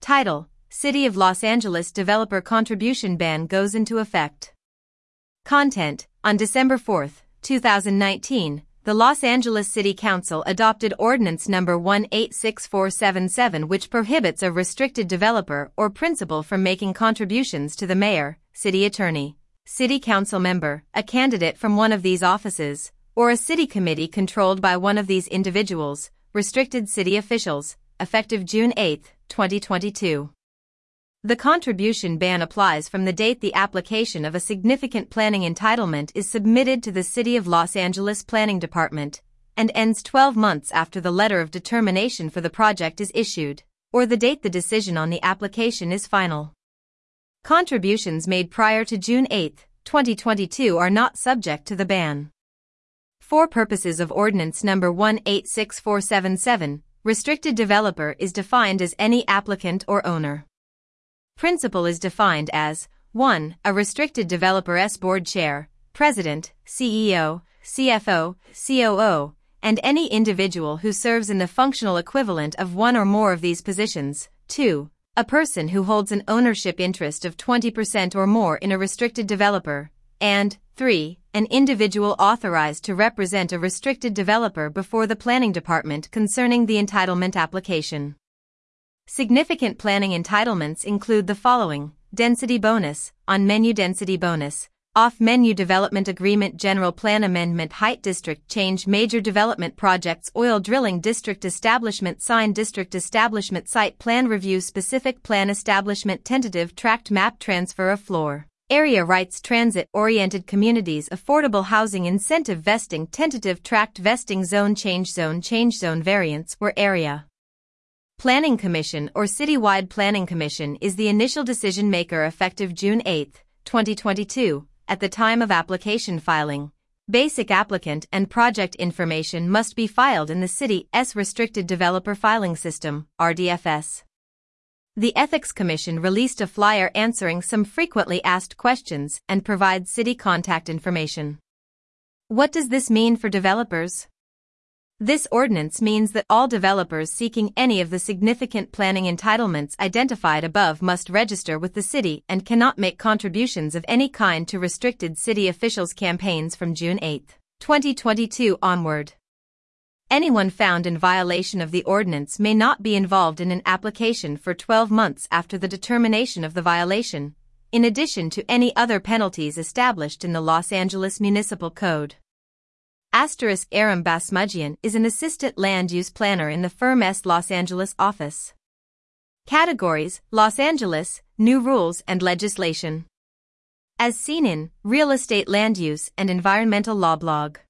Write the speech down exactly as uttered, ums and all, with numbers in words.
Title: City of Los Angeles Developer Contribution Ban goes into effect. Content: On December fourth, two thousand nineteen, the Los Angeles City Council adopted Ordinance number one eight six four seven seven, which prohibits a restricted developer or principal from making contributions to the mayor, city attorney, city council member, a candidate from one of these offices, or a city committee controlled by one of these individuals, restricted city officials, effective June eighth, twenty twenty-two. The contribution ban applies from the date the application of a significant planning entitlement is submitted to the City of Los Angeles Planning Department, and ends twelve months after the letter of determination for the project is issued, or the date the decision on the application is final. Contributions made prior to June eighth, twenty twenty-two are not subject to the ban. For purposes of Ordinance number one eight six four seven seven, restricted developer is defined as any applicant or owner. Principal is defined as one. A restricted developer's board chair, president, C E O, C F O, C O O, and any individual who serves in the functional equivalent of one or more of these positions. two. A person who holds an ownership interest of twenty percent or more in a restricted developer. And three. An individual authorized to represent a restricted developer before the planning department concerning the entitlement application. Significant planning entitlements include the following: density bonus, on-menu density bonus, off-menu development agreement, general plan amendment, height district change, major development projects, oil drilling district establishment, sign district establishment, site plan review, specific plan establishment, tentative tract map, transfer of floor area rights, transit-oriented communities, affordable housing incentive vesting, tentative tract vesting, zone change, zone change, zone variance where area. Planning Commission or Citywide Planning Commission is the initial decision maker effective June eighth, twenty twenty-two. At the time of application filing, basic applicant and project information must be filed in the city's Restricted Developer Filing System, R D F S. The Ethics Commission released a flyer answering some frequently asked questions and provides city contact information. What does this mean for developers? This ordinance means that all developers seeking any of the significant planning entitlements identified above must register with the city and cannot make contributions of any kind to restricted city officials' campaigns from June eighth, twenty twenty-two onward. Anyone found in violation of the ordinance may not be involved in an application for twelve months after the determination of the violation, in addition to any other penalties established in the Los Angeles Municipal Code. Asterisk Aram Basmudjian is an assistant land use planner in the firm's Los Angeles office. Categories: Los Angeles, New Rules and Legislation. As seen in Real Estate Land Use and Environmental Law blog.